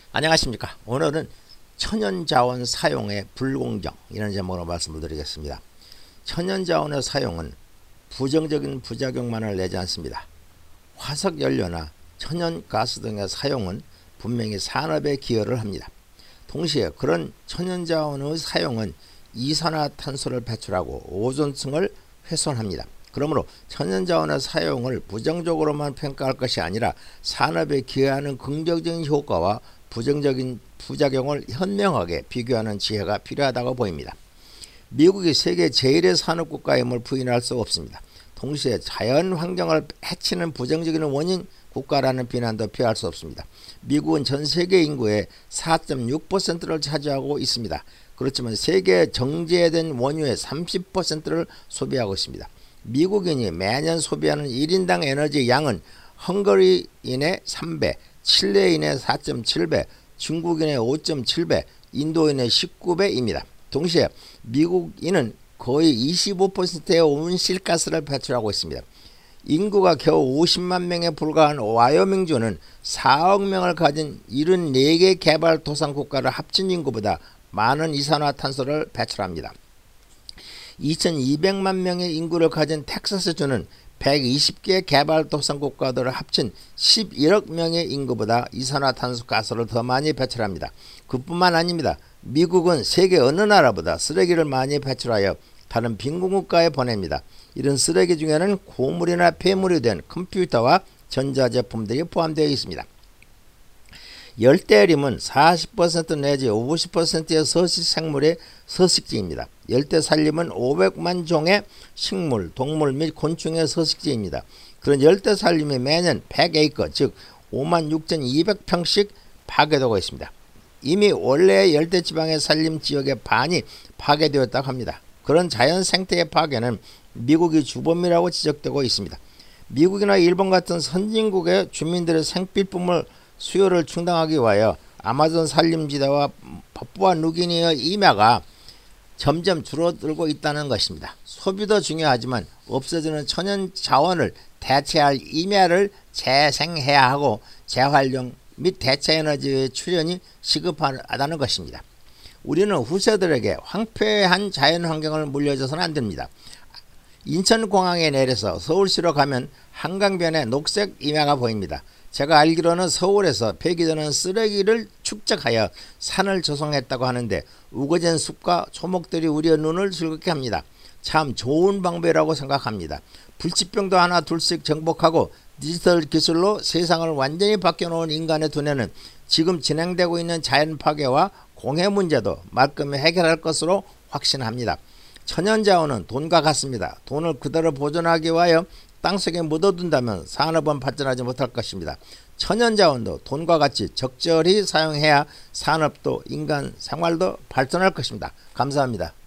안녕하십니까. 오늘은 천연자원 사용의 불공정 이런 제목으로 말씀을 드리겠습니다. 천연자원의 사용은 부정적인 부작용만을 내지 않습니다. 화석연료나 천연가스 등의 사용은 분명히 산업에 기여를 합니다. 동시에 그런 천연자원의 사용은 이산화탄소를 배출하고 오존층을 훼손합니다. 그러므로 천연자원의 사용을 부정적으로만 평가할 것이 아니라 산업에 기여하는 긍정적인 효과와 부정적인 부작용을 현명하게 비교하는 지혜가 필요하다고 보입니다. 미국이 세계 제1의 산업국가임을 부인할 수 없습니다. 동시에 자연환경을 해치는 부정적인 원인 국가라는 비난도 피할 수 없습니다. 미국은 전 세계 인구의 4.6%를 차지하고 있습니다. 그렇지만 세계 정제된 원유의 30%를 소비하고 있습니다. 미국인이 매년 소비하는 1인당 에너지 양은 헝가리인의 3배, 칠레인의 4.7배, 중국인의 5.7배, 인도인의 19배입니다. 동시에 미국인은 거의 25%의 온실가스를 배출하고 있습니다. 인구가 겨우 50만 명에 불과한 와이오밍주는 4억 명을 가진 74개 개발도상국가를 합친 인구보다 많은 이산화탄소를 배출합니다. 2200만 명의 인구를 가진 텍사스주는 120개 개발도상국가들을 합친 11억 명의 인구보다 이산화탄소 가스를 더 많이 배출합니다. 그뿐만 아닙니다. 미국은 세계 어느 나라보다 쓰레기를 많이 배출하여 다른 빈곤국가에 보냅니다. 이런 쓰레기 중에는 고물이나 폐물이 된 컴퓨터와 전자제품들이 포함되어 있습니다. 열대림은 40% 내지 50%의 서식생물의 서식지입니다. 열대산림은 500만 종의 식물, 동물 및 곤충의 서식지입니다. 그런 열대산림이 매년 100에이커 즉 56,200평씩 파괴되고 있습니다. 이미 원래의 열대지방의 산림 지역의 반이 파괴되었다고 합니다. 그런 자연생태의 파괴는 미국이 주범이라고 지적되고 있습니다. 미국이나 일본 같은 선진국의 주민들의 생필품을 수요를 충당하기 위하여 아마존 산림지대와 파푸아 누기니의 임야가 점점 줄어들고 있다는 것입니다. 소비도 중요하지만 없어지는 천연 자원을 대체할 임야를 재생해야 하고 재활용 및 대체 에너지의 출현이 시급하다는 것입니다. 우리는 후세들에게 황폐한 자연환경을 물려줘서는 안 됩니다. 인천공항에 내려서 서울시로 가면 한강변에 녹색 임야가 보입니다. 제가 알기로는 서울에서 폐기되는 쓰레기를 축적하여 산을 조성했다고 하는데 우거진 숲과 초목들이 우리의 눈을 즐겁게 합니다. 참 좋은 방법이라고 생각합니다. 불치병도 하나 둘씩 정복하고 디지털 기술로 세상을 완전히 바뀌어놓은 인간의 두뇌는 지금 진행되고 있는 자연 파괴와 공해 문제도 말끔히 해결할 것으로 확신합니다. 천연자원은 돈과 같습니다. 돈을 그대로 보존하기 위하여 땅속에 묻어둔다면 산업은 발전하지 못할 것입니다. 천연자원도 돈과 같이 적절히 사용해야 산업도 인간 생활도 발전할 것입니다. 감사합니다.